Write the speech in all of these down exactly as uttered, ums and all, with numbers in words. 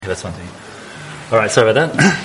That's one thing. All right, sorry about that.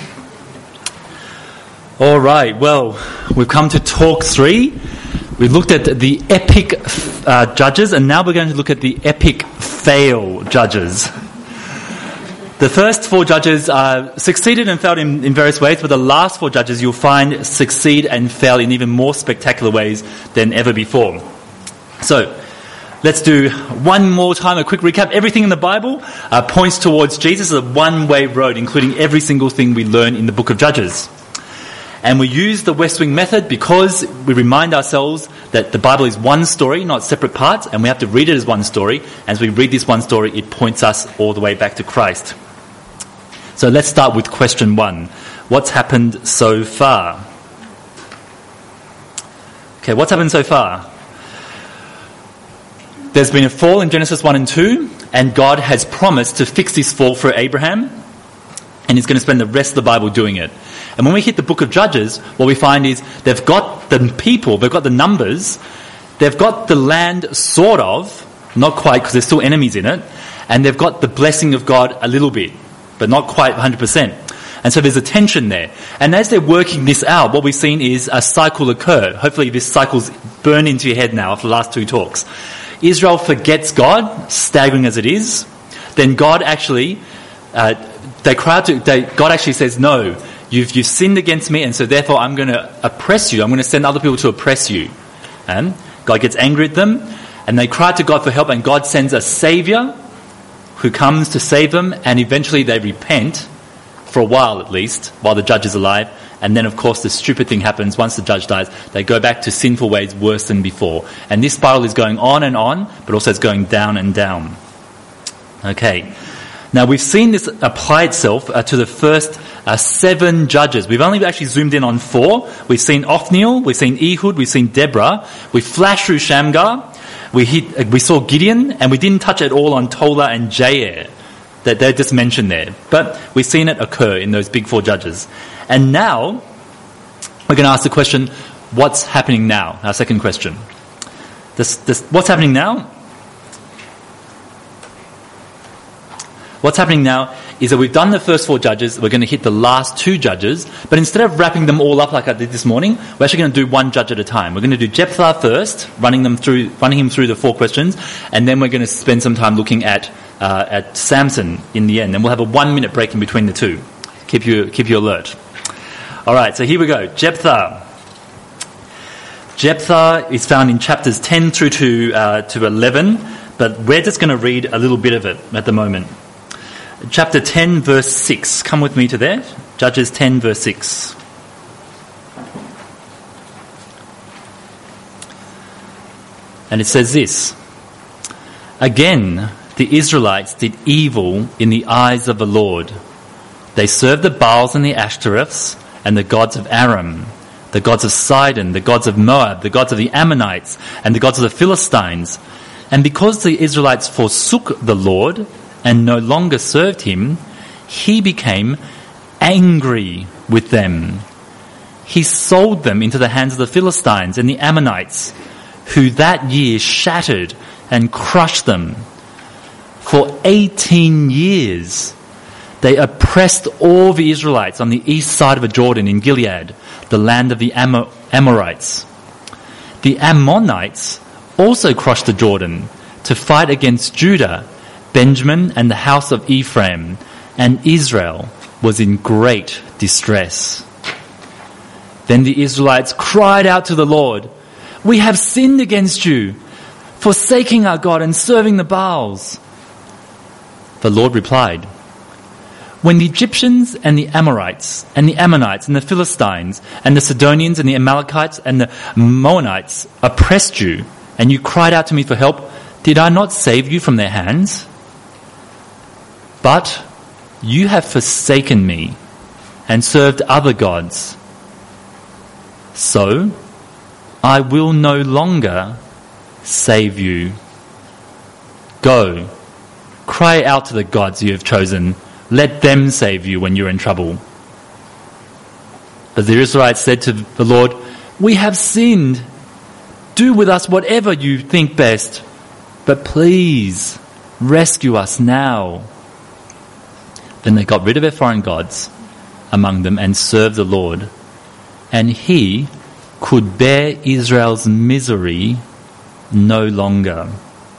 All right, well, we've come to talk three. We looked at the epic uh, judges, and now we're going to look at the epic fail judges. The first four judges uh, succeeded and failed in, in various ways, but the last four judges you'll find succeed and fail in even more spectacular ways than ever before. So, let's do one more time a quick recap. Everything in the Bible uh, points towards Jesus as a one-way road, including every single thing we learn in the book of Judges. And we use the West Wing method because we remind ourselves that the Bible is one story, not separate parts, and we have to read it as one story. As we read this one story, it points us all the way back to Christ. So let's start with question one. What's happened so far? Okay, what's happened so far? There's been a fall in Genesis one and two, and God has promised to fix this fall for Abraham, and he's going to spend the rest of the Bible doing it. And when we hit the book of Judges, what we find is they've got the people, they've got the numbers, they've got the land sort of, not quite because there's still enemies in it, and they've got the blessing of God a little bit, but not quite one hundred percent. And so there's a tension there. And as they're working this out, what we've seen is a cycle occur. Hopefully this cycle's burned into your head now after the last two talks. Israel forgets God, staggering as it is. Then God actually, uh, they cry out to, they, God actually says, no, you've, you've sinned against me, and so therefore I'm going to oppress you. I'm going to send other people to oppress you. And God gets angry at them, and they cry to God for help, and God sends a savior who comes to save them, and eventually they repent, for a while at least, while the judge is alive. And then, of course, the stupid thing happens. Once the judge dies, they go back to sinful ways worse than before. And this spiral is going on and on, but also it's going down and down. Okay. Now, we've seen this apply itself uh, to the first uh, seven judges. We've only actually zoomed in on four. We've seen Othniel, we've seen Ehud, we've seen Deborah. We flashed through Shamgar. We, hit, uh, we saw Gideon, and we didn't touch at all on Tola and Jair. That they're just mentioned there. But we've seen it occur in those big four judges. And now, we're going to ask the question, what's happening now? Our second question. This, this, what's happening now? What's happening now is that we've done the first four judges, we're going to hit the last two judges, but instead of wrapping them all up like I did this morning, we're actually going to do one judge at a time. We're going to do Jephthah first, running them through, running him through the four questions, and then we're going to spend some time looking at uh, at Samson in the end, and we'll have a one minute break in between the two. Keep you keep you alert. All right, so here we go. Jephthah. Jephthah is found in chapters ten through to uh, to eleven, but we're just going to read a little bit of it at the moment. Chapter ten, verse six. Come with me to there. Judges ten, verse six. And it says this: Again, the Israelites did evil in the eyes of the Lord. They served the Baals and the Ashtoreths and the gods of Aram, the gods of Sidon, the gods of Moab, the gods of the Ammonites, and the gods of the Philistines. And because the Israelites forsook the Lord and no longer served him, he became angry with them. He sold them into the hands of the Philistines and the Ammonites, who that year shattered and crushed them. For eighteen years, they oppressed all the Israelites on the east side of the Jordan in Gilead, the land of the Amor- Amorites. The Ammonites also crossed the Jordan to fight against Judah, Benjamin, and the house of Ephraim, and Israel was in great distress. Then the Israelites cried out to the Lord, "We have sinned against you, forsaking our God and serving the Baals." The Lord replied, "When the Egyptians and the Amorites and the Ammonites and the Philistines and the Sidonians and the Amalekites and the Moabites oppressed you, and you cried out to me for help, did I not save you from their hands? But you have forsaken me and served other gods. So I will no longer save you. Go, cry out to the gods you have chosen. Let them save you when you're in trouble." But the Israelites said to the Lord, "We have sinned. Do with us whatever you think best, but please rescue us now." Then they got rid of their foreign gods among them and served the Lord. And he could bear Israel's misery no longer.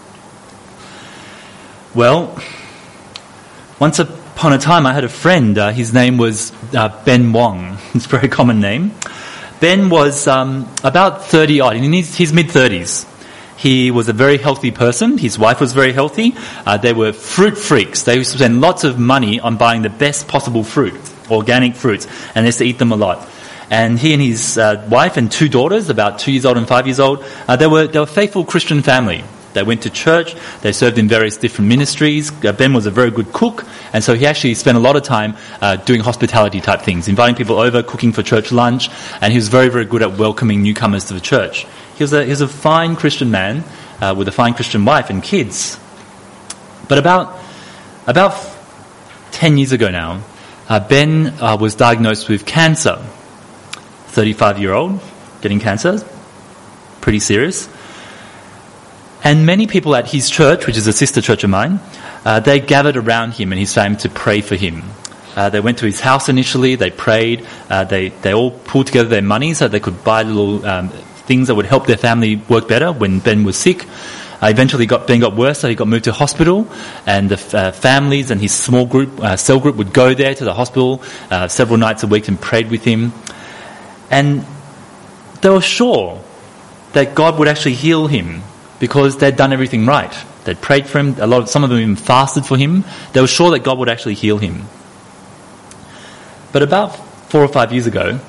Well, once upon a time I had a friend. Uh, his name was uh, Ben Wong. It's a very common name. Ben was um, about thirty odd, in his, his mid-thirties. He was a very healthy person. His wife was very healthy. Uh, they were fruit freaks. They used to spend lots of money on buying the best possible fruit, organic fruits, and they used to eat them a lot. And he and his uh, wife and two daughters, about two years old and five years old, uh, they were they were a faithful Christian family. They went to church. They served in various different ministries. Uh, Ben was a very good cook, and so he actually spent a lot of time uh, doing hospitality type things, inviting people over, cooking for church lunch, and he was very, very good at welcoming newcomers to the church. He was a, he was a fine Christian man uh, with a fine Christian wife and kids. But about about ten years ago now, uh, Ben uh, was diagnosed with cancer. thirty-five-year-old getting cancer, pretty serious. And many people at his church, which is a sister church of mine, uh, they gathered around him and his family to pray for him. Uh, they went to his house initially, they prayed, uh, they, they all pulled together their money so they could buy little um, things that would help their family work better when Ben was sick. Uh, eventually got, Ben got worse, so he got moved to hospital, and the uh, families and his small group, uh, cell group would go there to the hospital uh, several nights a week and prayed with him. And they were sure that God would actually heal him, because they'd done everything right. They'd prayed for him. A lot of, some of them even fasted for him. They were sure that God would actually heal him. But about four or five years ago,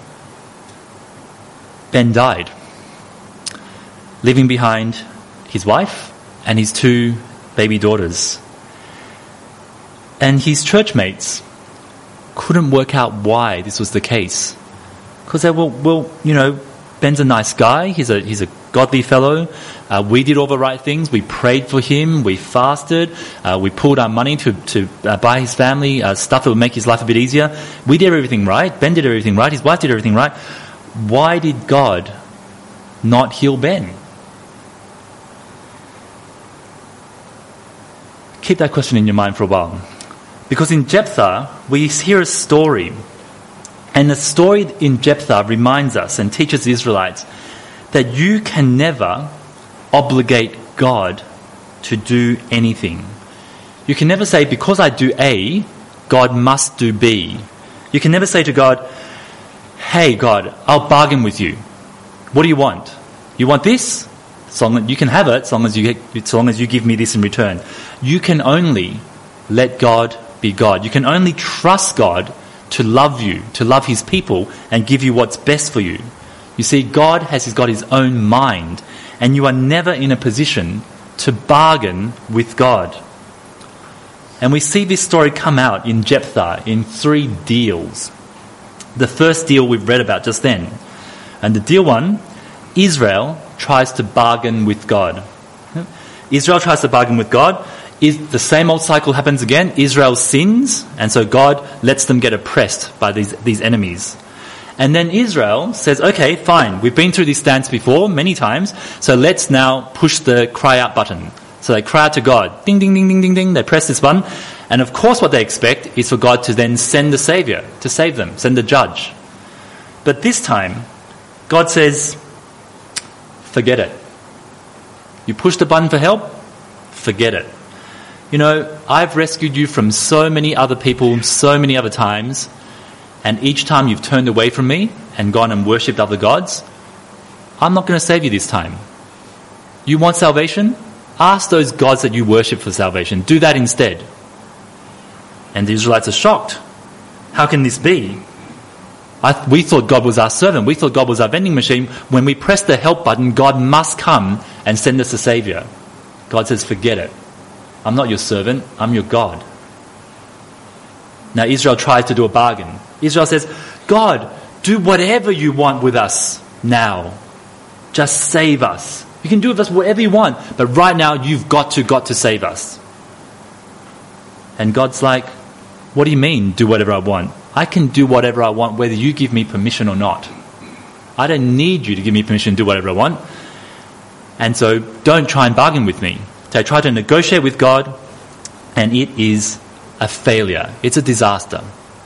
Ben died, leaving behind his wife and his two baby daughters. And his church mates couldn't work out why this was the case. Because they were, well, you know, Ben's a nice guy. He's a he's a godly fellow. Uh, we did all the right things. We prayed for him. We fasted. Uh, we pulled our money to to uh, buy his family uh, stuff that would make his life a bit easier. We did everything right. Ben did everything right. His wife did everything right. Why did God not heal Ben? Keep that question in your mind for a while. Because in Jephthah, we hear a story. And the story in Jephthah reminds us and teaches the Israelites that you can never obligate God to do anything. You can never say, because I do A, God must do B. You can never say to God, hey God, I'll bargain with you. What do you want? You want this? So long, you can have it, so long as you get, so long as you give me this in return. You can only let God be God. You can only trust God to love you, to love his people, and give you what's best for you. You see, God has got his own mind, and you are never in a position to bargain with God. And we see this story come out in Jephthah in three deals. The first deal we've read about just then. And the deal one, Israel tries to bargain with God. Israel tries to bargain with God. Is the same old cycle happens again. Israel sins, and so God lets them get oppressed by these, these enemies. And then Israel says, okay, fine, we've been through this dance before many times, so let's now push the cry out button. So they cry out to God. Ding, ding, ding, ding, ding, ding. They press this button. And of course what they expect is for God to then send the Saviour to save them, send the judge. But this time, God says, forget it. You push the button for help, forget it. You know, I've rescued you from so many other people, so many other times, and each time you've turned away from me and gone and worshipped other gods, I'm not going to save you this time. You want salvation? Ask those gods that you worship for salvation. Do that instead. And the Israelites are shocked. How can this be? I, we thought God was our servant. We thought God was our vending machine. When we press the help button, God must come and send us a Saviour. God says, forget it. I'm not your servant, I'm your God. Now Israel tries to do a bargain. Israel says, God, do whatever you want with us now. Just save us. You can do with us whatever you want, but right now you've got to, got to save us. And God's like, what do you mean, do whatever I want? I can do whatever I want whether you give me permission or not. I don't need you to give me permission to do whatever I want. And so don't try and bargain with me. They try to negotiate with God, and it is a failure. It's a disaster.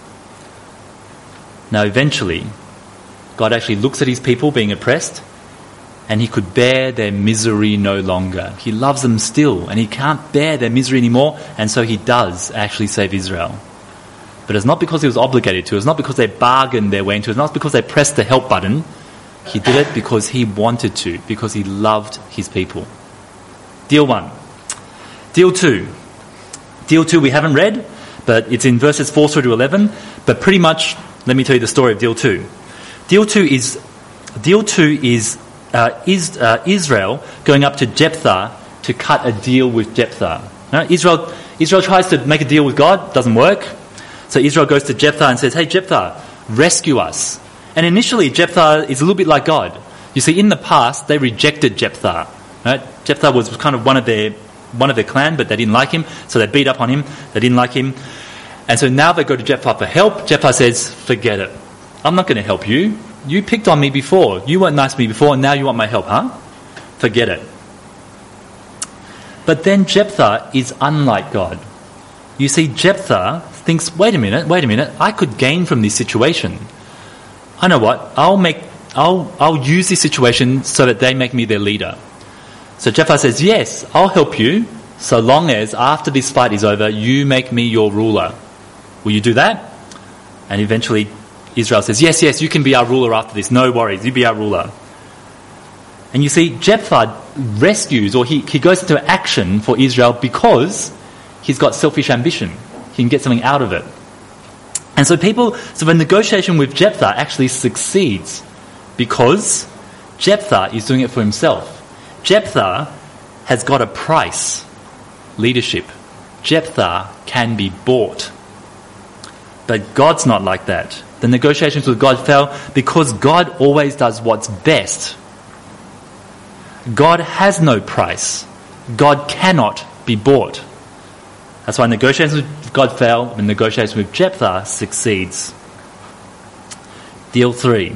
Now eventually, God actually looks at his people being oppressed, and he could bear their misery no longer. He loves them still, and he can't bear their misery anymore, and so he does actually save Israel. But it's not because he was obligated to. It's not because they bargained their way into it. It's not because they pressed the help button. He did it because he wanted to, because he loved his people. Deal one. Deal two. Deal two we haven't read, but it's in verses four through to eleven. But pretty much, let me tell you the story of deal two. Deal two is, deal two is, uh, is uh, Israel going up to Jephthah to cut a deal with Jephthah. Now, Israel, Israel tries to make a deal with God, doesn't work. So Israel goes to Jephthah and says, hey, Jephthah, rescue us. And initially, Jephthah is a little bit like God. You see, in the past, they rejected Jephthah. Right? Jephthah was kind of one of their one of their clan, but they didn't like him, so they beat up on him. They didn't like him. And so now they go to Jephthah for help. Jephthah says, forget it. I'm not going to help you. You picked on me before. You weren't nice to me before, and now you want my help, huh? Forget it. But then Jephthah is unlike God. You see, Jephthah thinks, wait a minute, wait a minute, I could gain from this situation. I know what, I'll make, I'll, I'll use this situation so that they make me their leader. So Jephthah says, yes, I'll help you, so long as after this fight is over, you make me your ruler. Will you do that? And eventually Israel says, yes, yes, you can be our ruler after this, no worries, you be our ruler. And you see, Jephthah rescues, or he, he goes into action for Israel because he's got selfish ambition. He can get something out of it. And so people, so the negotiation with Jephthah actually succeeds because Jephthah is doing it for himself. Jephthah has got a price, leadership. Jephthah can be bought. But God's not like that. The negotiations with God fell because God always does what's best. God has no price. God cannot be bought. That's why negotiations with God fail, and negotiations with Jephthah succeeds. Deal three.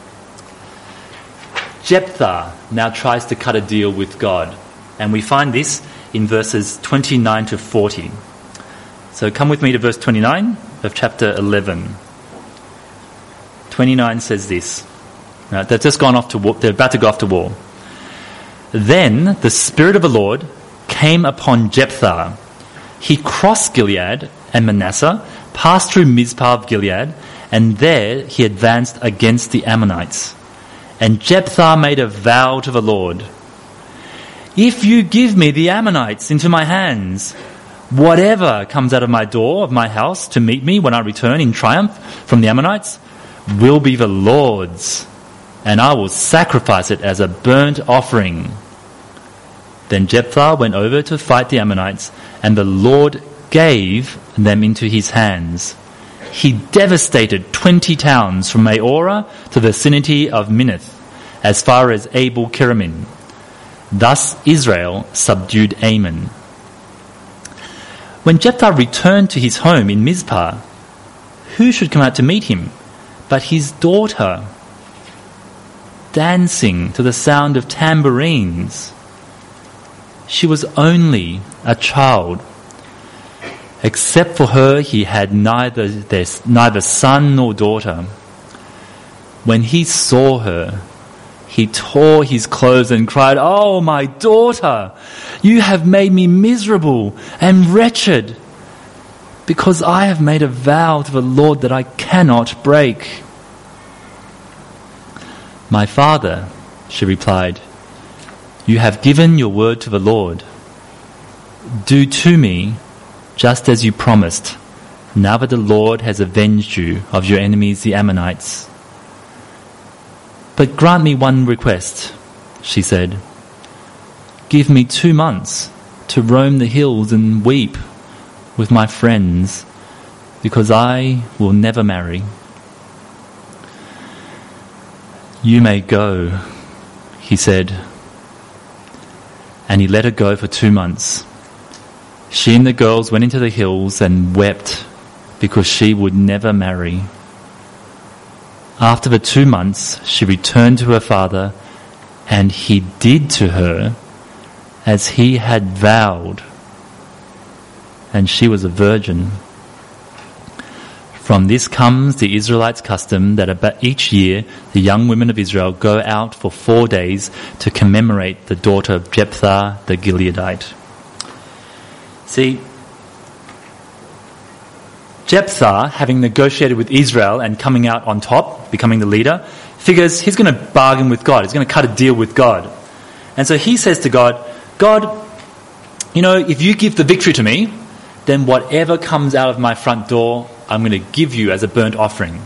Jephthah now tries to cut a deal with God. And we find this in verses twenty-nine to forty. So come with me to verse twenty-nine of chapter eleven. twenty-nine says this. Right, they've just gone off to war. They're about to go off to war. Then the Spirit of the Lord came upon Jephthah. He crossed Gilead and Manasseh, passed through Mizpah of Gilead, and there he advanced against the Ammonites. And Jephthah made a vow to the Lord, if you give me the Ammonites into my hands, whatever comes out of my door of my house to meet me when I return in triumph from the Ammonites will be the Lord's, and I will sacrifice it as a burnt offering. Then Jephthah went over to fight the Ammonites, and the Lord gave them into his hands. He devastated twenty towns from Maorah to the vicinity of Minnith, as far as Abel Keramim. Thus Israel subdued Ammon. When Jephthah returned to his home in Mizpah, who should come out to meet him but his daughter, dancing to the sound of tambourines? She was only a child. Except for her, he had neither, neither son nor daughter. When he saw her, he tore his clothes and cried, "Oh, my daughter, you have made me miserable and wretched, because I have made a vow to the Lord that I cannot break." "My father," she replied, "you have given your word to the Lord. Do to me just as you promised, now that the Lord has avenged you of your enemies, the Ammonites. But grant me one request," she said. "Give me two months to roam the hills and weep with my friends, because I will never marry." "You may go," he said. And he let her go for two months. She and the girls went into the hills and wept because she would never marry. After the two months, she returned to her father, and he did to her as he had vowed. and she was a virgin. From this comes the Israelites' custom that about each year the young women of Israel go out for four days to commemorate the daughter of Jephthah the Gileadite. See, Jephthah, having negotiated with Israel and coming out on top, becoming the leader, figures he's going to bargain with God. He's going to cut a deal with God. And so he says to God, God, you know, if you give the victory to me, then whatever comes out of my front door, I'm going to give you as a burnt offering.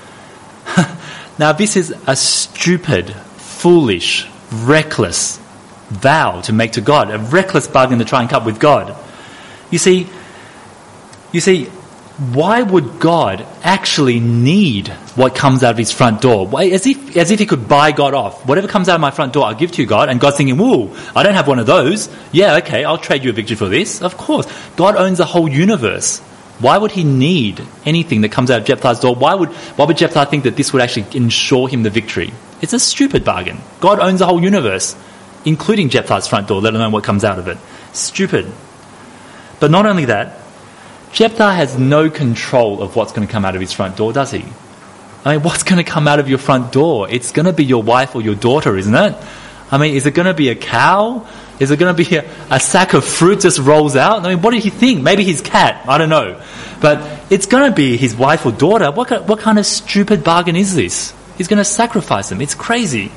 Now, this is a stupid, foolish, reckless vow to make to God, a reckless bargain to try and cut with God. You see, you see, why would God actually need what comes out of his front door? Why, as if as if he could buy God off. Whatever comes out of my front door, I'll give to you, God. And God's thinking, whoa, I don't have one of those. Yeah, okay, I'll trade you a victory for this. Of course. God owns the whole universe. Why would he need anything that comes out of Jephthah's door? Why would, why would Jephthah think that this would actually ensure him the victory? It's a stupid bargain. God owns the whole universe, including Jephthah's front door, let alone what comes out of it. Stupid. But not only that, Jephthah has no control of what's going to come out of his front door, does he? I mean, what's going to come out of your front door? It's going to be your wife or your daughter, isn't it? I mean, is it going to be a cow? Is it going to be a, a sack of fruit just rolls out? I mean, what did he think? Maybe his cat. I don't know. But it's going to be his wife or daughter. What, what kind of stupid bargain is this? He's going to sacrifice them. It's crazy.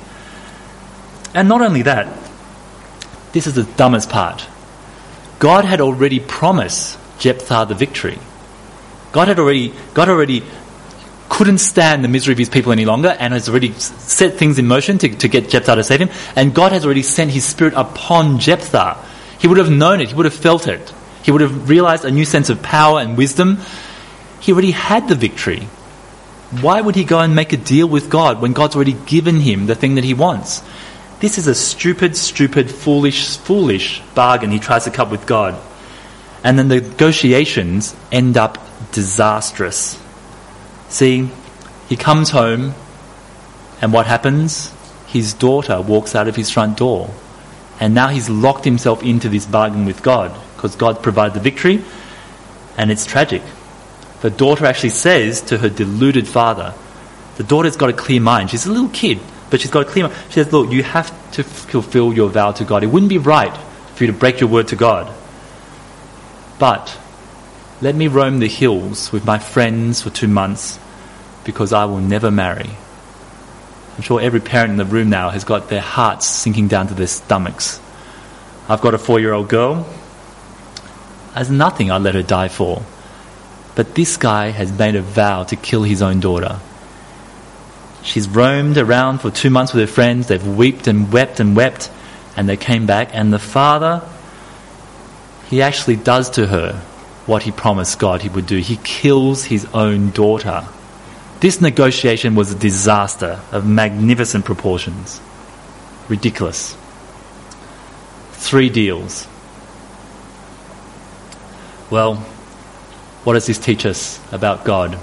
And not only that, this is the dumbest part. God had already promised Jephthah the victory. God had already, God already couldn't stand the misery of his people any longer and has already set things in motion to, to get Jephthah to save him. And God has already sent his spirit upon Jephthah. He would have known it. He would have felt it. He would have realized a new sense of power and wisdom. He already had the victory. Why would he go and make a deal with God when God's already given him the thing that he wants? This is a stupid, stupid, foolish, foolish bargain he tries to cut with God. And then the negotiations end up disastrous. See, he comes home, and what happens? His daughter walks out of his front door. And now he's locked himself into this bargain with God, because God provided the victory, and it's tragic. The daughter actually says to her deluded father, the daughter's got a clear mind. She's a little kid, but she's got a clear mind. She says, look, you have to fulfill your vow to God. It wouldn't be right for you to break your word to God. But let me roam the hills with my friends for two months because I will never marry. I'm sure every parent in the room now has got their hearts sinking down to their stomachs. I've got a four-year-old girl. There's nothing I'd let her die for. But this guy has made a vow to kill his own daughter. She's roamed around for two months with her friends. They've wept and wept and wept, and they came back. And the father, he actually does to her what he promised God he would do. He kills his own daughter. This negotiation was a disaster of magnificent proportions. Ridiculous. Three deals. Well, what does this teach us about God?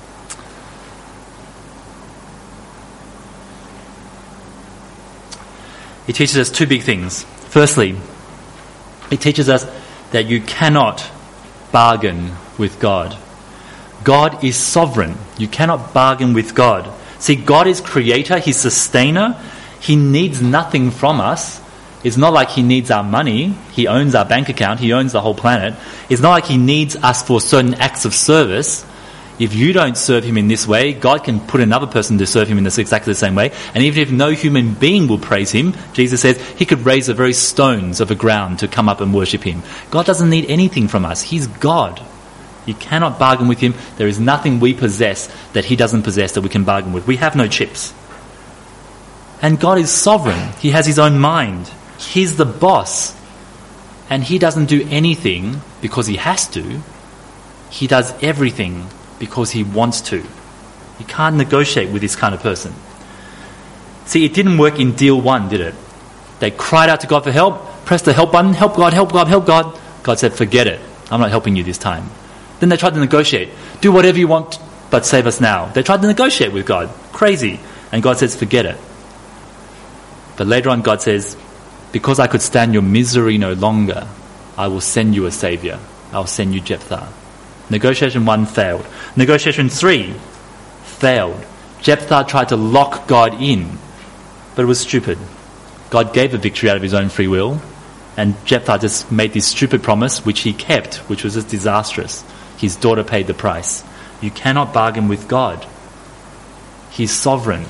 It teaches us two big things. Firstly, it teaches us that you cannot bargain with God. God is sovereign. You cannot bargain with God. See, God is creator. He's sustainer. He needs nothing from us. It's not like he needs our money. He owns our bank account. He owns the whole planet. It's not like he needs us for certain acts of service. If you don't serve him in this way, God can put another person to serve him in this exactly the same way. And even if no human being will praise him, Jesus says he could raise the very stones of the ground to come up and worship him. God doesn't need anything from us. He's God. You cannot bargain with him. There is nothing we possess that he doesn't possess that we can bargain with. We have no chips. And God is sovereign. He has his own mind. He's the boss. And he doesn't do anything because he has to. He does everything because he wants to. You can't negotiate with this kind of person. See, it didn't work in deal one, did it? They cried out to God for help, pressed the help button, help God, help God, help God. God said, forget it. I'm not helping you this time. Then they tried to negotiate. Do whatever you want, but save us now. They tried to negotiate with God. Crazy. And God says, forget it. But later on, God says, because I could stand your misery no longer, I will send you a saviour. I'll send you Jephthah. Negotiation one failed. Negotiation three failed. Jephthah tried to lock God in, but it was stupid. God gave the victory out of his own free will, and Jephthah just made this stupid promise, which he kept, which was just disastrous. His daughter paid the price. You cannot bargain with God. He's sovereign.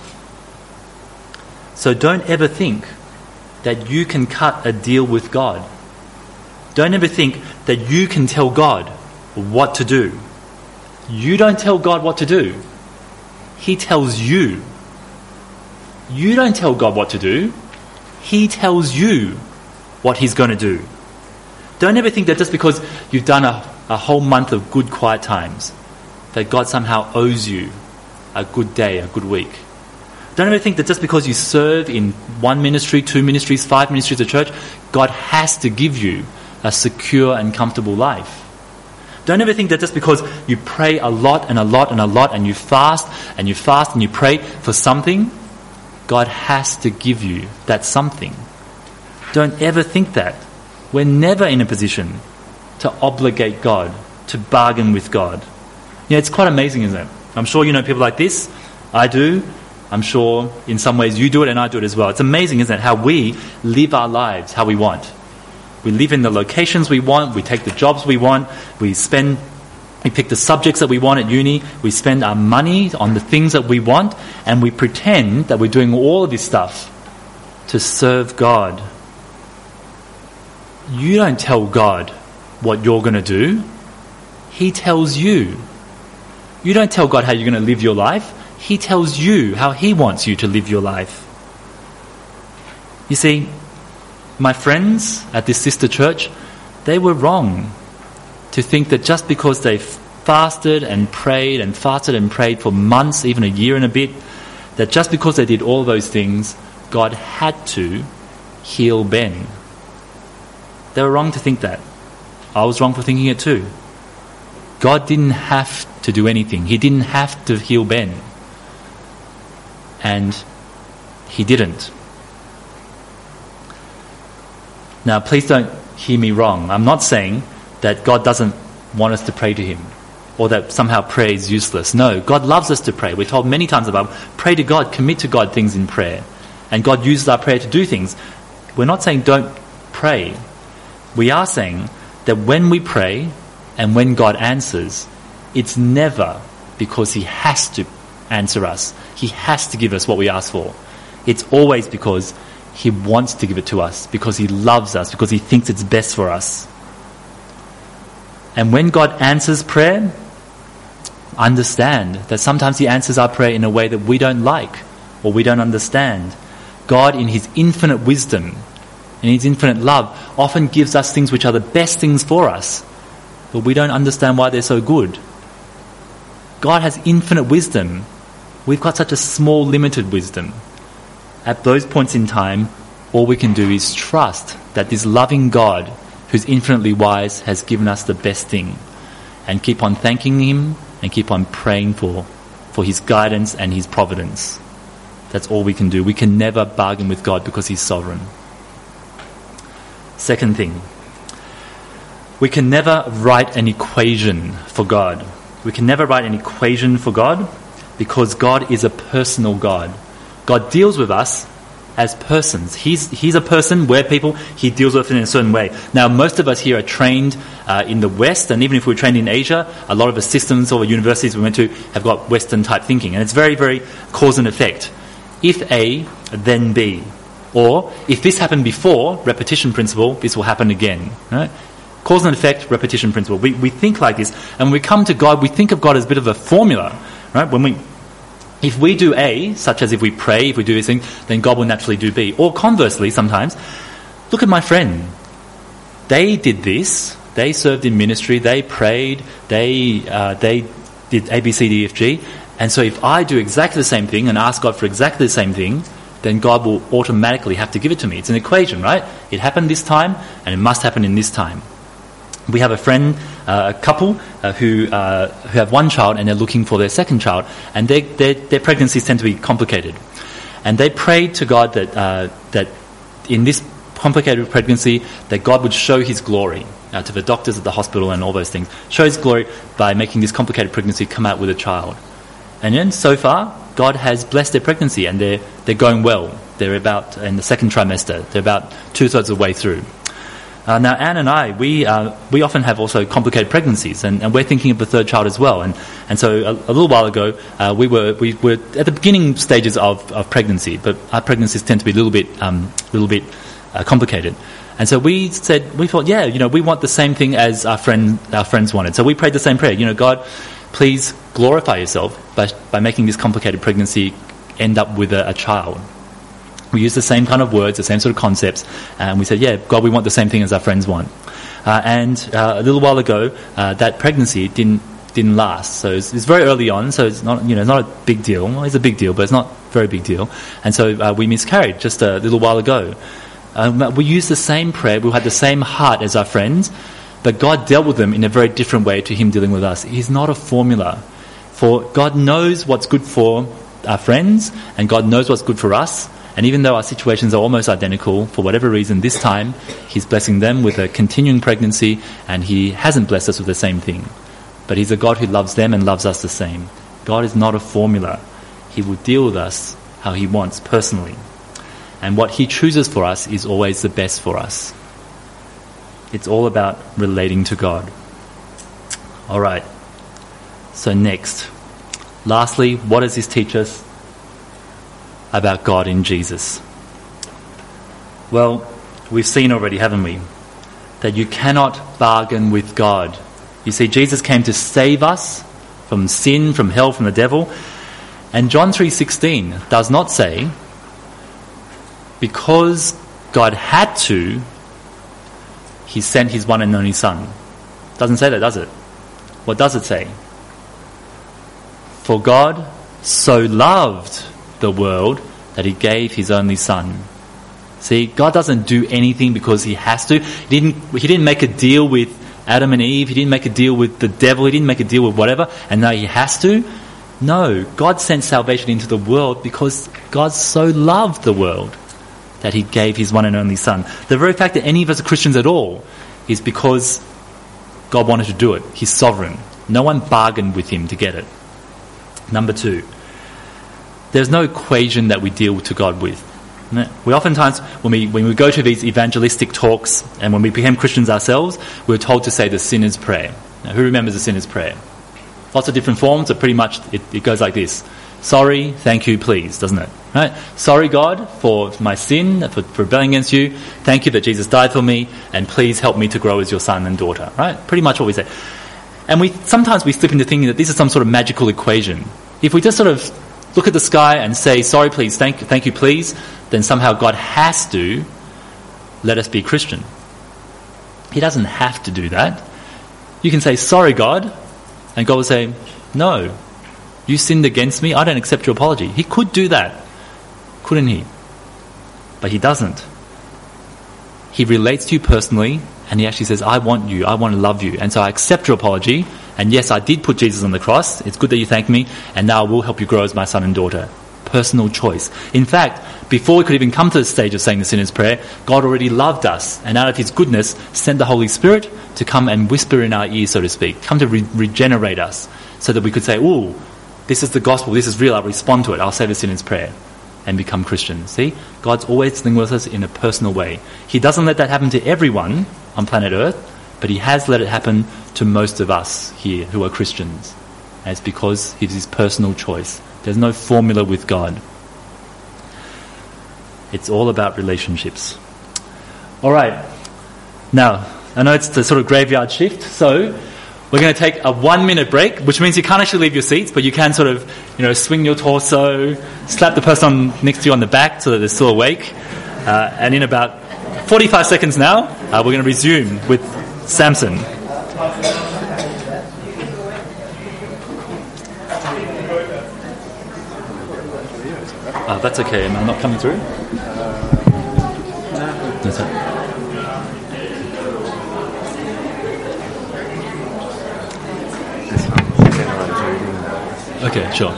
So don't ever think that you can cut a deal with God. Don't ever think that you can tell God what to do. You don't tell God what to do. He tells you. You don't tell God what to do. He tells you what he's going to do. Don't ever think that just because you've done a, a whole month of good quiet times, that God somehow owes you a good day, a good week. Don't ever think that just because you serve in one ministry, two ministries, five ministries of church, God has to give you a secure and comfortable life. Don't ever think that just because you pray a lot and a lot and a lot and you fast and you fast and you pray for something, God has to give you that something. Don't ever think that. We're never in a position to obligate God, to bargain with God. You know, it's quite amazing, isn't it? I'm sure you know people like this. I do. I'm sure in some ways you do it and I do it as well. It's amazing, isn't it, how we live our lives how we want. We live in the locations we want, we take the jobs we want, we spend, we pick the subjects that we want at uni, we spend our money on the things that we want, and we pretend that we're doing all of this stuff to serve God. You don't tell God what you're going to do. He tells you. You don't tell God how you're going to live your life. He tells you how he wants you to live your life. You see, my friends at this sister church, they were wrong to think that just because they fasted and prayed and fasted and prayed for months, even a year and a bit, that just because they did all those things, God had to heal Ben. They were wrong to think that. I was wrong for thinking it too. God didn't have to do anything. He didn't have to heal Ben. And he didn't. Now, please don't hear me wrong. I'm not saying that God doesn't want us to pray to him or that somehow prayer is useless. No, God loves us to pray. We're told many times about pray to God, commit to God things in prayer. And God uses our prayer to do things. We're not saying don't pray. We are saying that when we pray and when God answers, it's never because he has to answer us. He has to give us what we ask for. It's always because he wants to give it to us, because he loves us, because he thinks it's best for us. And when God answers prayer, understand that sometimes he answers our prayer in a way that we don't like or we don't understand. God, in his infinite wisdom and his infinite love, often gives us things which are the best things for us, but we don't understand why they're so good. God has infinite wisdom. We've got such a small, limited wisdom. At those points in time, all we can do is trust that this loving God, who's infinitely wise, has given us the best thing, and keep on thanking him and keep on praying for, for his guidance and his providence. That's all we can do. We can never bargain with God because he's sovereign. Second thing, we can never write an equation for God. We can never write an equation for God because God is a personal God. God deals with us as persons. He's he's a person, we're people, he deals with it in a certain way. Now, most of us here are trained uh, in the West, and even if we're trained in Asia, a lot of the systems or universities we went to have got Western-type thinking, and it's very, very cause and effect. If A, then B. Or, if this happened before, repetition principle, this will happen again. Right? Cause and effect, repetition principle. We we think like this, and when we come to God, we think of God as a bit of a formula. Right? When we If we do A, such as if we pray, if we do this thing, then God will naturally do B. Or conversely, sometimes, look at my friend. They did this. They served in ministry. They prayed. They uh, they did A, B, C, D, E, F, G. And so if I do exactly the same thing and ask God for exactly the same thing, then God will automatically have to give it to me. It's an equation, right? It happened this time, and it must happen in this time. We have a friend, uh, a couple uh, who uh, who have one child and they're looking for their second child, and they, their their pregnancies tend to be complicated, and they prayed to God that uh, that in this complicated pregnancy that God would show His glory, uh, to the doctors at the hospital and all those things. Show His glory by making this complicated pregnancy come out with a child. And then, so far, God has blessed their pregnancy, and they're, they're going well. They're about in the second trimester. They're about two-thirds of the way through. Uh, now, Anne and I, we uh, we often have also complicated pregnancies, and, and we're thinking of the third child as well. And and so a, a little while ago, uh, we were we were at the beginning stages of, of pregnancy, but our pregnancies tend to be a little bit um little bit uh, complicated. And so we said, we thought, yeah, you know, we want the same thing as our friend our friends wanted. So we prayed the same prayer. You know, God, please glorify Yourself by by making this complicated pregnancy end up with a, a child. We used the same kind of words, the same sort of concepts, and we said, yeah, God, we want the same thing as our friends want. Uh, and uh, a little while ago, uh, that pregnancy didn't didn't last. So it's, it's very early on, so it's not, you know, it's not a big deal. Well, it's a big deal, but it's not a very big deal. And so uh, we miscarried just a little while ago. Um, we used the same prayer, we had the same heart as our friends, but God dealt with them in a very different way to Him dealing with us. He's not a formula. For God knows what's good for our friends, and God knows what's good for us. And even though our situations are almost identical, for whatever reason, this time He's blessing them with a continuing pregnancy, and He hasn't blessed us with the same thing. But He's a God who loves them and loves us the same. God is not a formula. He will deal with us how He wants personally. And what He chooses for us is always the best for us. It's all about relating to God. All right. So next. Lastly, what does this teach us about God in Jesus? Well, we've seen already, haven't we, that you cannot bargain with God. You see, Jesus came to save us from sin, from hell, from the devil. And John three sixteen does not say, because God had to, He sent His one and only Son. Doesn't say that, does it? What does it say? For God so loved the world that He gave His only Son. See, God doesn't do anything because He has to. He didn't, he didn't make a deal with Adam and Eve. He didn't make a deal with the devil. He didn't make a deal with whatever, and now He has to. No, God sent salvation into the world because God so loved the world that He gave His one and only Son. The very fact that any of us are Christians at all is because God wanted to do it. He's sovereign. No one bargained with Him to get it. Number two, there's no equation that we deal to God with. We oftentimes, when we when we go to these evangelistic talks, and when we became Christians ourselves, we're told to say the sinner's prayer. Now, who remembers the sinner's prayer? Lots of different forms, but pretty much it, it goes like this. Sorry, thank you, please, doesn't it? Right? Sorry, God, for my sin, for, for rebelling against you. Thank you that Jesus died for me, and please help me to grow as your son and daughter. Right? Pretty much what we say. And we sometimes we slip into thinking that this is some sort of magical equation. If we just sort of look at the sky and say, sorry, please, thank, thank you, please, then somehow God has to let us be Christian. He doesn't have to do that. You can say, sorry, God, and God will say, no, you sinned against me, I don't accept your apology. He could do that, couldn't He? But He doesn't. He relates to you personally, and He actually says, I want you, I want to love you, and so I accept your apology, and yes, I did put Jesus on the cross, it's good that you thank me, and now I will help you grow as my son and daughter. Personal choice. In fact, before we could even come to the stage of saying the sinner's prayer, God already loved us, and out of His goodness sent the Holy Spirit to come and whisper in our ears, so to speak, come to re- regenerate us, so that we could say, ooh, this is the gospel, this is real, I'll respond to it, I'll say the sinner's prayer, and become Christian. See? God's always dealing with us in a personal way. He doesn't let that happen to everyone on planet Earth, but He has let it happen to most of us here who are Christians. And it's because it's His personal choice. There's no formula with God. It's all about relationships. All right. Now, I know it's the sort of graveyard shift, so we're going to take a one-minute break, which means you can't actually leave your seats, but you can sort of, you know, swing your torso, slap the person on, next to you on the back so that they're still awake. Uh, and in about forty-five seconds now, uh, we're going to resume with Samson. Uh, that's okay. Am I not coming through? That's it. Okay, sure.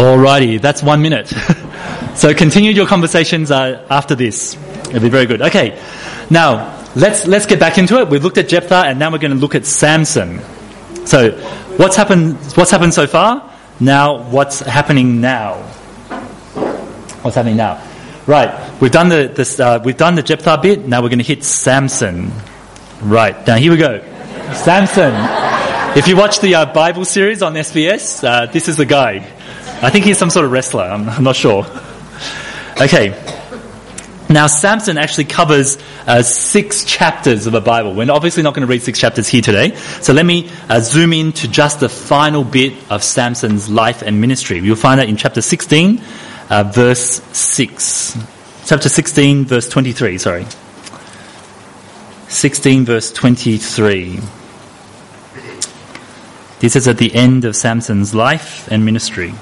Alrighty, that's one minute. So continue your conversations uh, after this. It'll be very good. Okay, now let's let's get back into it. We've looked at Jephthah, and now we're going to look at Samson. So, what's happened? What's happened so far? Now, what's happening now? What's happening now? Right, we've done the this, uh, we've done the Jephthah bit. Now we're going to hit Samson. Right, now here we go. Samson. If you watch the uh, Bible series on S B S, uh, this is the guy. I think he's some sort of wrestler. I'm, I'm not sure. Okay. Now, Samson actually covers uh, six chapters of the Bible. We're obviously not going to read six chapters here today. So let me uh, zoom in to just the final bit of Samson's life and ministry. You'll find that in chapter sixteen, uh, verse six. Chapter sixteen, verse twenty-three, sorry. sixteen, verse twenty-three. This is at the end of Samson's life and ministry.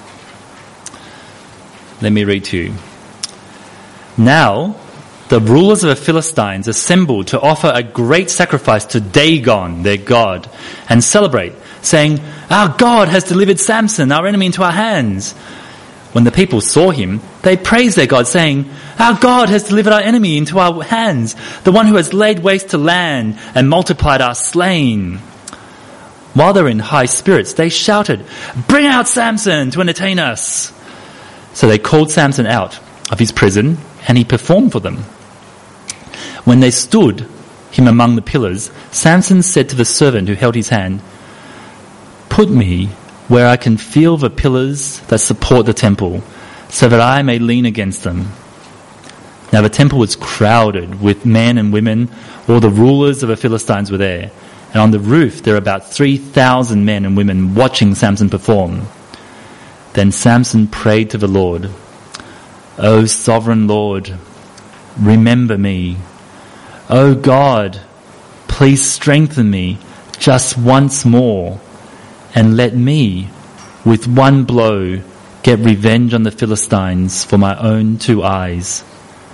Let me read to you. Now, the rulers of the Philistines assembled to offer a great sacrifice to Dagon, their god, and celebrate, saying, "Our God has delivered Samson, our enemy, into our hands." When the people saw him, they praised their God, saying, "Our God has delivered our enemy into our hands, the one who has laid waste to land and multiplied our slain." While they were in high spirits, they shouted, "Bring out Samson to entertain us." So they called Samson out of his prison, and he performed for them. When they stood him among the pillars, Samson said to the servant who held his hand, "Put me where I can feel the pillars that support the temple, so that I may lean against them." Now the temple was crowded with men and women. All the rulers of the Philistines were there. And on the roof there were about three thousand men and women watching Samson perform. Then Samson prayed to the Lord, "O sovereign Lord, remember me. O God, please strengthen me just once more, and let me, with one blow, get revenge on the Philistines for my own two eyes."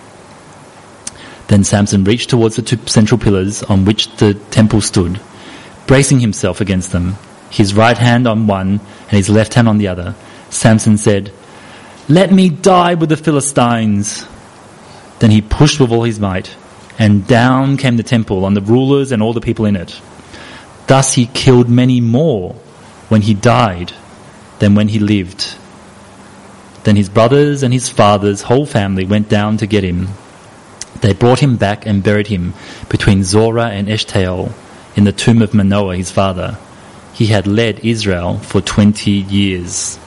Then Samson reached towards the two central pillars on which the temple stood, bracing himself against them, his right hand on one and his left hand on the other. Samson said, "Let me die with the Philistines." Then he pushed with all his might, and down came the temple on the rulers and all the people in it. Thus he killed many more when he died than when he lived. Then his brothers and his father's whole family went down to get him. They brought him back and buried him between Zorah and Eshtaol in the tomb of Manoah his father. He had led Israel for twenty years.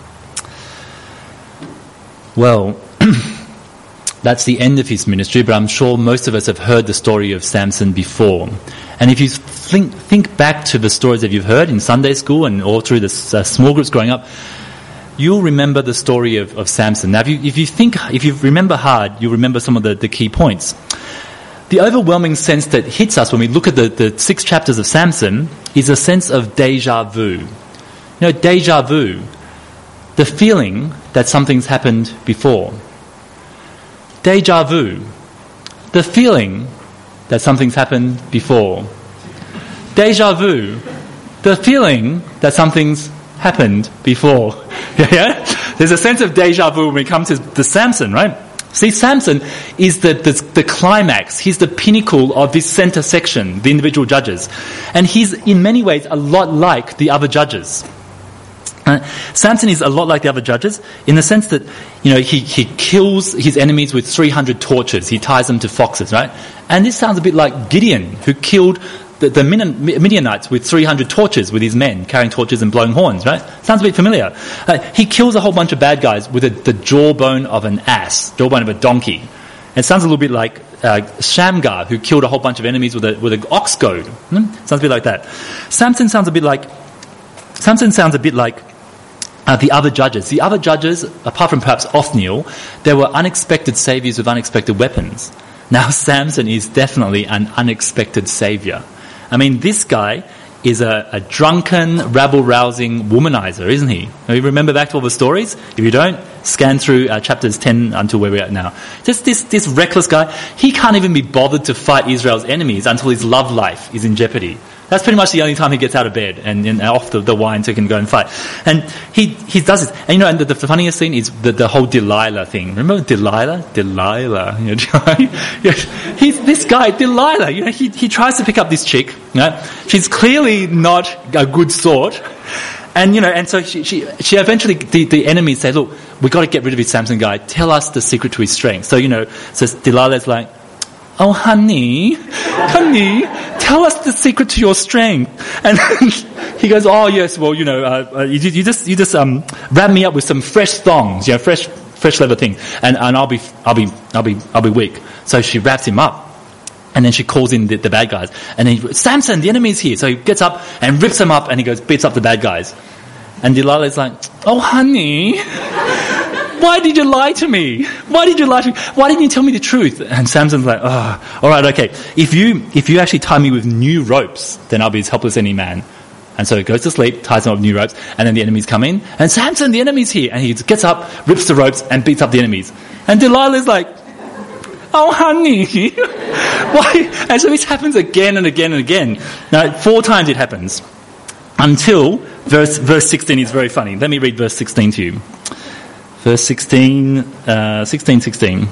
Well, that's the end of his ministry, but I'm sure most of us have heard the story of Samson before. And if you think, think back to the stories that you've heard in Sunday school and all through the uh, small groups growing up, you'll remember the story of, of Samson. Now, if you, if you think, if you remember hard, you'll remember some of the, the key points. The overwhelming sense that hits us when we look at the, the six chapters of Samson is a sense of deja vu. You know, deja vu, the feeling that something's happened before. Deja vu, the feeling that something's happened before. Deja vu, the feeling that something's happened before. Yeah? There's a sense of deja vu when we come to the Samson, right? See, Samson is the, the, the climax. He's the pinnacle of this center section, the individual judges. And he's in many ways a lot like the other judges. Uh, Samson is a lot like the other judges in the sense that, you know, he, he kills his enemies with three hundred torches. He ties them to foxes, right? And this sounds a bit like Gideon, who killed the, the Midianites with three hundred torches with his men, carrying torches and blowing horns, right? Sounds a bit familiar. Uh, he kills a whole bunch of bad guys with a, the jawbone of an ass, jawbone of a donkey. It sounds a little bit like uh, Shamgar, who killed a whole bunch of enemies with a with an ox goad. Hmm? Sounds a bit like that. Samson sounds a bit like Samson sounds a bit like Uh, the other judges. The other judges, apart from perhaps Othniel, they were unexpected saviors with unexpected weapons. Now Samson is definitely an unexpected savior. I mean, this guy is a, a drunken, rabble-rousing womanizer, isn't he? You remember back to all the stories? If you don't, scan through uh, chapters ten until where we're at now. Just this, this reckless guy, he can't even be bothered to fight Israel's enemies until his love life is in jeopardy. That's pretty much the only time he gets out of bed and, and off the, the wine so he can go and fight. And he, he does this. And you know, and the, the funniest thing is the, the whole Delilah thing. Remember Delilah? Delilah. You know, he's this guy, Delilah. You know, he, he tries to pick up this chick. You know, she's clearly not a good sort. And, you know, and so she, she, she eventually, the, the enemies say, look, we've got to get rid of this Samson guy. Tell us the secret to his strength. So, you know, so Delilah's like, oh, honey, honey, tell us the secret to your strength. And he goes, oh, yes, well, you know, uh, you, you just, you just, um, wrap me up with some fresh thongs, you know, fresh, fresh leather thing. And, and I'll be, I'll be, I'll be, I'll be weak. So she wraps him up. And then she calls in the, the bad guys. And then, he, Samson, the enemy's here. So he gets up and rips them up and he goes, beats up the bad guys. And Delilah's like, oh, honey, why did you lie to me? Why did you lie to me? Why didn't you tell me the truth? And Samson's like, oh, all right, okay. If you, if you actually tie me with new ropes, then I'll be as helpless as any man. And so he goes to sleep, ties him up with new ropes, and then the enemies come in. And Samson, the enemy's here. And he gets up, rips the ropes, and beats up the enemies. And Delilah's like, oh, honey. Why? And so this happens again and again and again. Now, four times it happens. Until verse verse sixteen is very funny. Let me read verse sixteen to you. Verse sixteen, uh, sixteen, sixteen.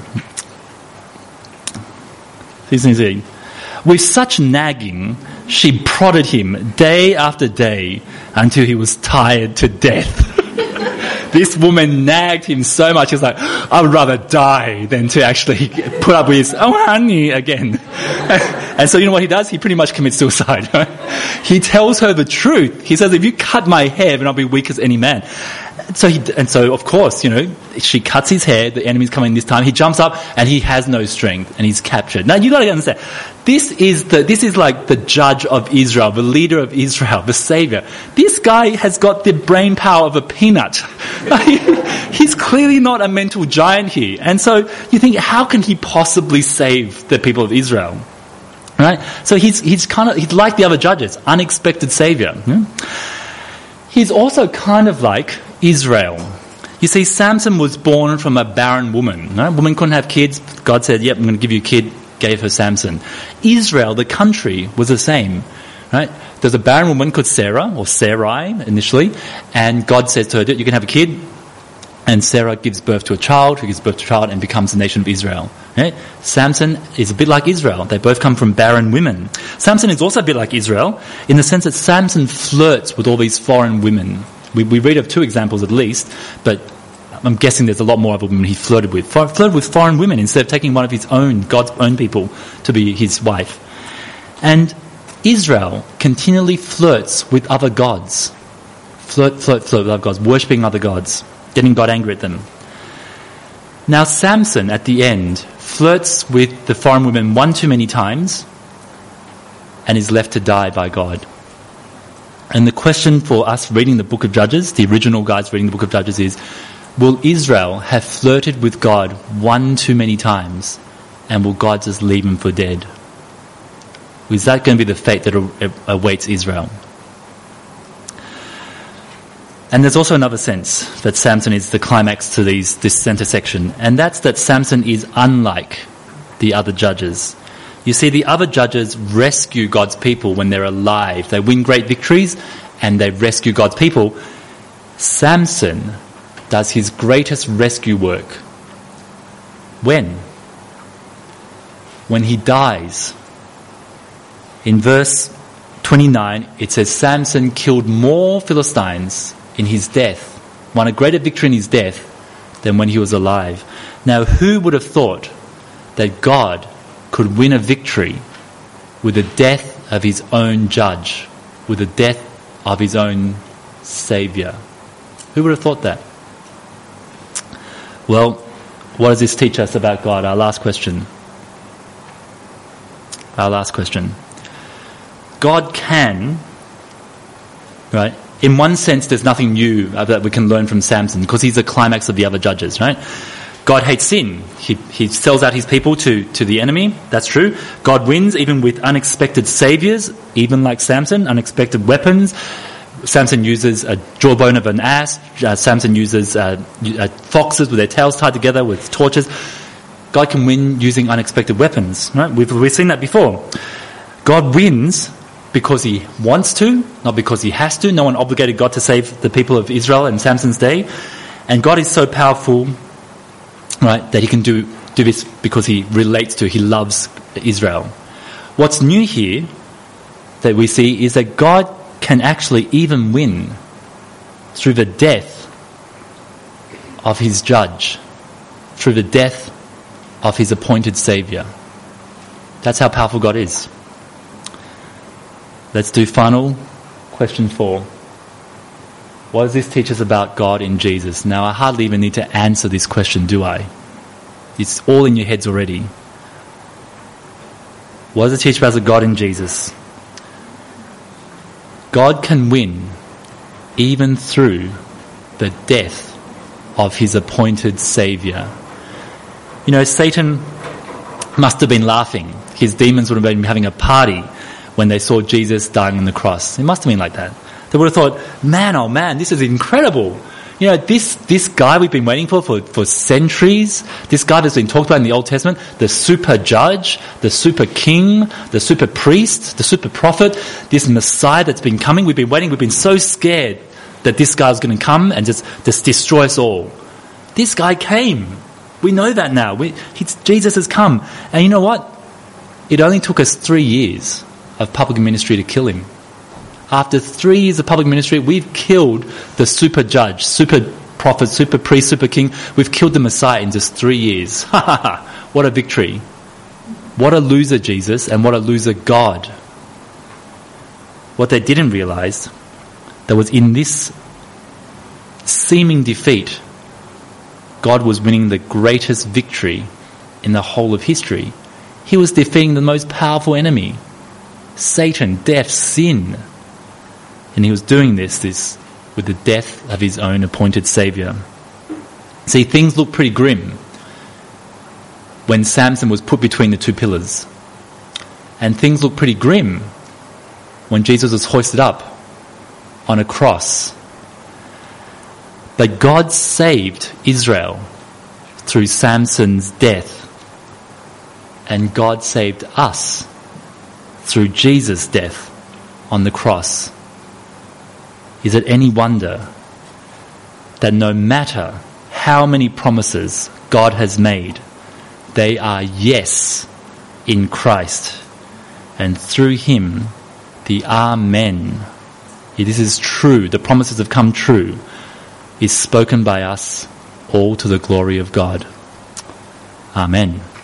sixteen. With such nagging, she prodded him day after day until he was tired to death. This woman nagged him so much, he's like, I would rather die than to actually put up with his, oh, honey, again. And so you know what he does? He pretty much commits suicide. Right? He tells her the truth. He says, if you cut my hair, then I'll be weak as any man. So he, and so of course, you know, she cuts his hair, the enemy's coming this time, he jumps up and he has no strength and he's captured. Now you gotta understand, this is the, this is like the judge of Israel, the leader of Israel, the savior. This guy has got the brain power of a peanut. He's clearly not a mental giant here. And so you think, how can he possibly save the people of Israel? Right? So he's, he's kind of, he's like the other judges, unexpected savior. Hmm? He's also kind of like Israel. You see, Samson was born from a barren woman. No? Woman couldn't have kids. God said, yep, I'm going to give you a kid. Gave her Samson. Israel, the country, was the same. Right? There's a barren woman called Sarah, or Sarai initially, and God says to her, you can have a kid. And Sarah gives birth to a child, who gives birth to a child and becomes the nation of Israel. Right? Samson is a bit like Israel. They both come from barren women. Samson is also a bit like Israel in the sense that Samson flirts with all these foreign women. We, we read of two examples at least, but I'm guessing there's a lot more other women he flirted with. Flirted with foreign women instead of taking one of his own, God's own people, to be his wife. And Israel continually flirts with other gods. Flirt, flirt, flirt with other gods, worshipping other gods, getting God angry at them. Now Samson, at the end, flirts with the foreign women one too many times and is left to die by God. And the question for us reading the book of Judges, the original guys reading the book of Judges, is, will Israel have flirted with God one too many times and will God just leave him for dead? Is that going to be the fate that awaits Israel? And there's also another sense that Samson is the climax to these, this center section, and that's that Samson is unlike the other judges. You see, the other judges rescue God's people when they're alive. They win great victories and they rescue God's people. Samson does his greatest rescue work. When? When he dies. In verse twenty-nine, it says, Samson killed more Philistines in his death, won a greater victory in his death than when he was alive. Now, who would have thought that God could win a victory with the death of his own judge, with the death of his own saviour? Who would have thought that? Well, what does this teach us about God? Our last question. Our last question. God can, right? In one sense, there's nothing new that we can learn from Samson because he's the climax of the other judges, right? God hates sin. He, he sells out his people to, to the enemy. That's true. God wins even with unexpected saviors, even like Samson, unexpected weapons. Samson uses a jawbone of an ass. Uh, Samson uses uh, uh, foxes with their tails tied together with torches. God can win using unexpected weapons, right? We've, we've seen that before. God wins because he wants to, not because he has to. No one obligated God to save the people of Israel in Samson's day. And God is so powerful, right, that he can do, do this because he relates to, he loves Israel. What's new here that we see is that God can actually even win through the death of his judge, through the death of his appointed Saviour. That's how powerful God is. Let's do final question four. What does this teach us about God in Jesus? Now, I hardly even need to answer this question, do I? It's all in your heads already. What does it teach about God in Jesus? God can win even through the death of his appointed Saviour. You know, Satan must have been laughing. His demons would have been having a party when they saw Jesus dying on the cross. It must have been like that. They would have thought, man, oh man, this is incredible. You know, this, this guy we've been waiting for, for for centuries, this guy that's been talked about in the Old Testament, the super judge, the super king, the super priest, the super prophet, this Messiah that's been coming, we've been waiting, we've been so scared that this guy's going to come and just, just destroy us all. This guy came. We know that now. We, he's, Jesus has come. And you know what? It only took us three years of public ministry to kill him. After three years of public ministry, we've killed the super judge, super prophet, super priest, super king. We've killed the Messiah in just three years. Ha ha ha. What a victory. What a loser, Jesus, and what a loser, God. What they didn't realize, that was in this seeming defeat, God was winning the greatest victory in the whole of history. He was defeating the most powerful enemy, Satan, death, sin. And he was doing this, this with the death of his own appointed Saviour. See, things look pretty grim when Samson was put between the two pillars. And things look pretty grim when Jesus was hoisted up on a cross. But God saved Israel through Samson's death. And God saved us through Jesus' death on the cross. Is it any wonder that no matter how many promises God has made, they are yes in Christ, and through him the Amen, this is true, the promises have come true, is spoken by us all to the glory of God. Amen.